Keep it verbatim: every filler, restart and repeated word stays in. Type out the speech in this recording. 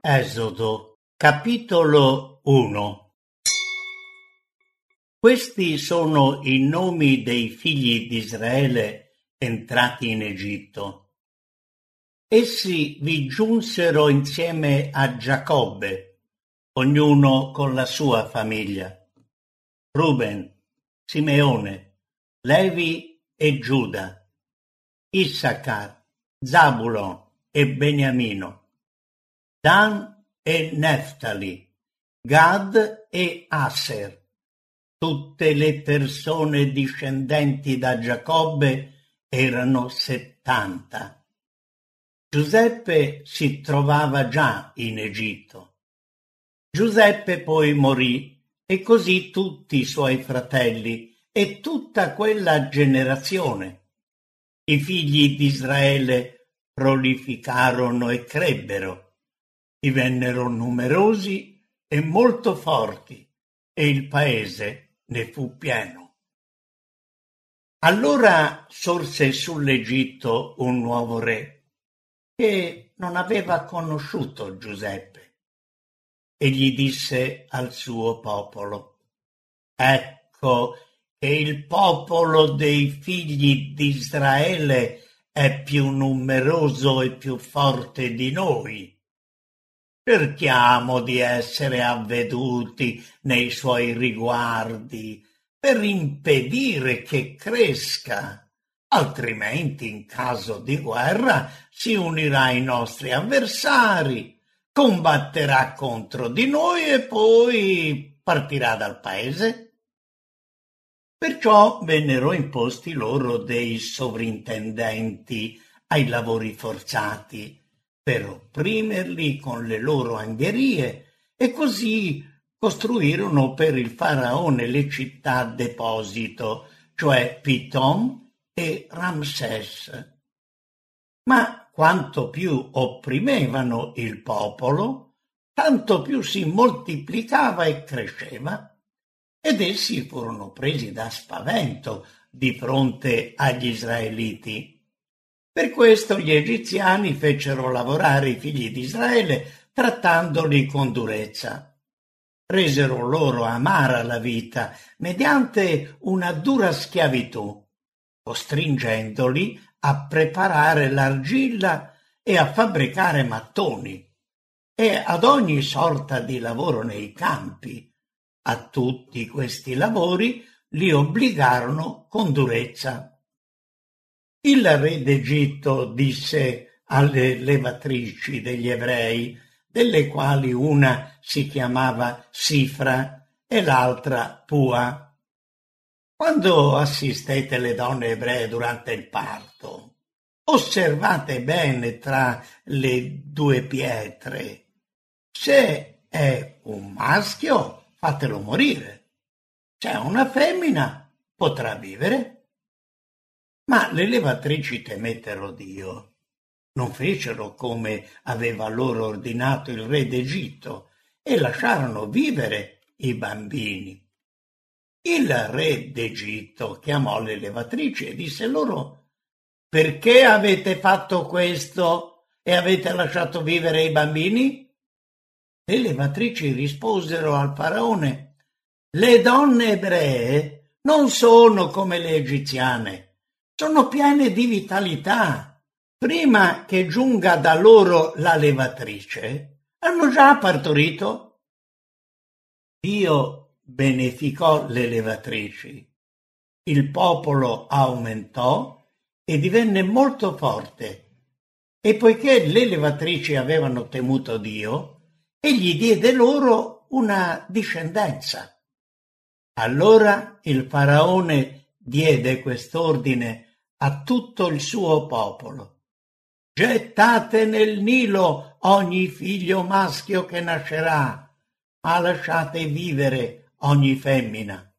Esodo, capitolo uno. Questi sono i nomi dei figli di Israele entrati in Egitto. Essi vi giunsero insieme a Giacobbe, ognuno con la sua famiglia: Ruben, Simeone, Levi e Giuda, Issacar, Zabulon e Beniamino, Dan e Neftali, Gad e Aser. Tutte le persone discendenti da Giacobbe erano settanta. Giuseppe si trovava già in Egitto. Giuseppe poi morì, e così tutti i suoi fratelli e tutta quella generazione. I figli di Israele prolificarono e crebbero, divennero numerosi e molto forti, e il paese ne fu pieno. Allora sorse sull'Egitto un nuovo re, che non aveva conosciuto Giuseppe. Egli disse al suo popolo: «Ecco che il popolo dei figli di Israele è più numeroso e più forte di noi. Cerchiamo di essere avveduti nei suoi riguardi per impedire che cresca, altrimenti in caso di guerra si unirà ai nostri avversari, combatterà contro di noi e poi partirà dal paese». Perciò vennero imposti loro dei sovrintendenti ai lavori forzati, per opprimerli con le loro angherie, e così costruirono per il faraone le città deposito, cioè Pitom e Ramses. Ma quanto più opprimevano il popolo, tanto più si moltiplicava e cresceva, ed essi furono presi da spavento di fronte agli israeliti. Per questo gli egiziani fecero lavorare i figli di Israele, trattandoli con durezza. Resero loro amara la vita mediante una dura schiavitù, costringendoli a preparare l'argilla e a fabbricare mattoni, e ad ogni sorta di lavoro nei campi. A tutti questi lavori li obbligarono con durezza. Il re d'Egitto disse alle levatrici degli ebrei, delle quali una si chiamava Sifra e l'altra Pua: «Quando assistete le donne ebree durante il parto, osservate bene tra le due pietre. Se è un maschio, fatelo morire. Se è una femmina, potrà vivere». Ma le levatrici temettero Dio. Non fecero come aveva loro ordinato il re d'Egitto e lasciarono vivere i bambini. Il re d'Egitto chiamò le levatrici e disse loro: «Perché avete fatto questo e avete lasciato vivere i bambini?» Le levatrici risposero al faraone: «Le donne ebree non sono come le egiziane. Sono piene di vitalità. Prima che giunga da loro la levatrice, hanno già partorito». Dio beneficò le levatrici. Il popolo aumentò e divenne molto forte. E poiché le levatrici avevano temuto Dio, egli diede loro una discendenza. Allora il faraone diede quest'ordine a tutto il suo popolo: «Gettate nel Nilo ogni figlio maschio che nascerà, ma lasciate vivere ogni femmina».